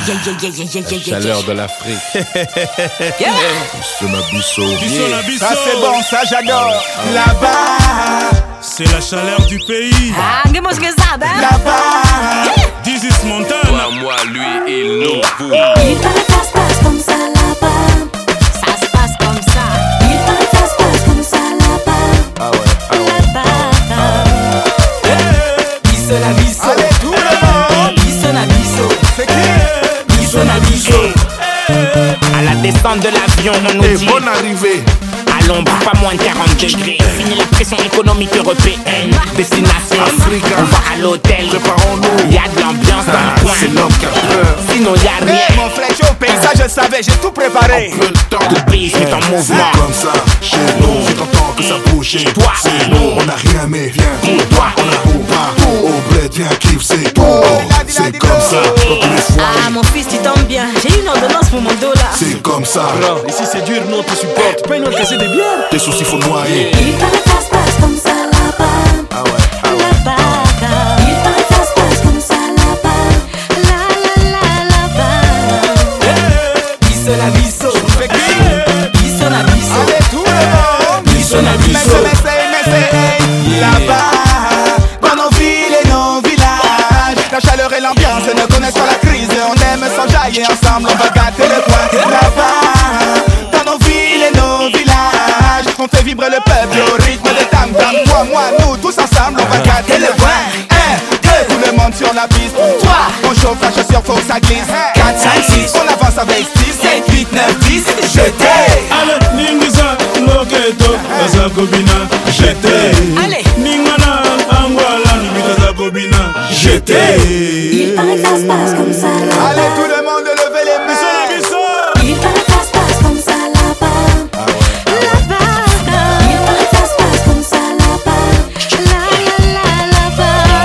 Chaleur de l'Afrique. Ça c'est bon, ça j'adore. Là-bas, c'est la chaleur du pays. Là-bas, This is Montana. Moi, lui, il nous vous. Il paraît que ça se passe comme ça là-bas. Ça se passe comme ça. Il paraît que ça se passe comme ça là-bas. Ah ouais, Là-bas. allez tout le monde. C'est qui? À la descente de l'avion, on nous dit bonne arrivée. à l'ombre, pas moins de 40 degrés. Fini la pression économique européenne. Destination Afrique. On va à l'hôtel. Préparons-nous. Y'a de l'ambiance dans le coin. C'est l'homme qui a peur. Sinon y'a Hey, rien. mon frère, au pays, ça je savais, j'ai tout préparé. Peu de temps Le pays est en mouvement. C'est comme ça, chez nous. C'est t'entends que ça bouge chez toi. C'est nous, on a rien mais viens pour toi. On a pour pas. Au bled, viens kiffe, c'est tout. C'est comme ça, dans tous les Ah, foyers. mon fils, tu tombes bien. J'ai une ordonnance pour mon dos là. C'est comme ça. ici c'est dur, nous on te supporte. Paye nous casser des bières. Tes soucis faut noyer. Il paraît que ça se passe comme ça là-bas. Ah ouais, Là-bas. Il paraît que ça se passe comme ça là-bas. Là-bas. C'est qui? Allez tout le monde. Mais là-bas, dans nos villes et nos villages, la chaleur et l'ambiance ne connaissent pas la crise. On aime s'enjailler ensemble, on va gâter le coin. Là-bas, dans nos villes et nos villages, on fait vibrer le peuple au rythme de tam-tam. Moi, nous, tous ensemble, on va gâter le coin. 1, 2, tout le monde sur la piste. 3, on chauffe la chaussure, faut que ça glisse. 4, 5, 6, on avance avec 6, 7, 8, 9, 10, jetez. Ale, ningisa, loketo, azakobina, jeté. Allez. Ningana, angwala, nimika zakobina, jeté. Il paraît que ça se passe comme ça là-bas. Allez tout le monde, levez les mains. Il paraît que ça se passe comme ça là-bas. Là-bas. Il paraît que ça se passe comme ça là-bas. Là-bas.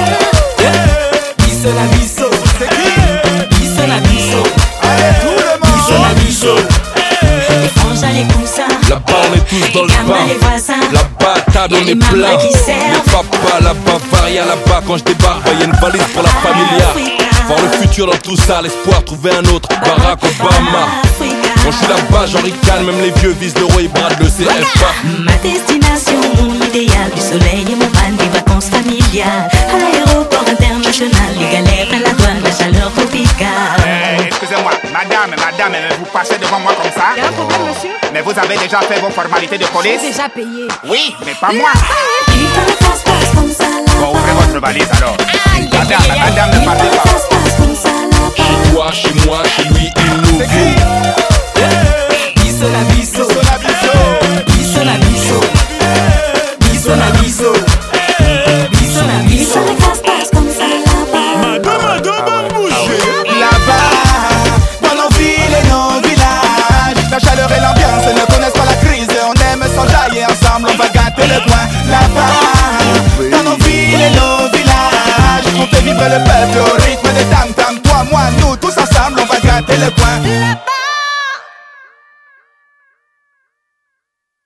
C'est qui? Allez tout le monde. Les franges, les coussins. Là-bas on est tous dans Les le gamins, bain. les voisins. Là-bas, table, Y'a on les est mamans plein. qui servent. Les papas, la Bavaria, là-bas, quand je débarque, y a une valise pour la familia. Voir le futur dans tout ça, l'espoir, trouver un autre. Barack Obama. Quand je suis là-bas, j'en ricane, même les vieux visent l'euro et bradent le CFA. Ma destination, mon idéal, du soleil et mon ban, des vacances familiales. À l'aéroport international, les galères à la douane, la chaleur tropicale. Excusez-moi, madame, mais vous passez devant moi comme ça? Y'a un problème, monsieur? Mais vous avez déjà fait vos formalités de police? J'ai déjà payé. Oui, mais pas moi. Il paraît que ça se passe comme ça là-bas. Bon, ouvrez votre valise alors. Madame, ne Il partez paraît que pas. ça se passe comme ça là-bas. Toi, chez moi, chez lui, il nous C'est vous. qui? Il paraît que ça se passe comme ça là-bas. Madame, bouge. Là-bas, dans nos villes et nos villages, la chaleur et l'ambiance ne connaissent pas la crise. On aime s'enjailler ensemble, on va gâter le coin. Là-bas, dans nos villes et nos villages, on fait vivre le peuple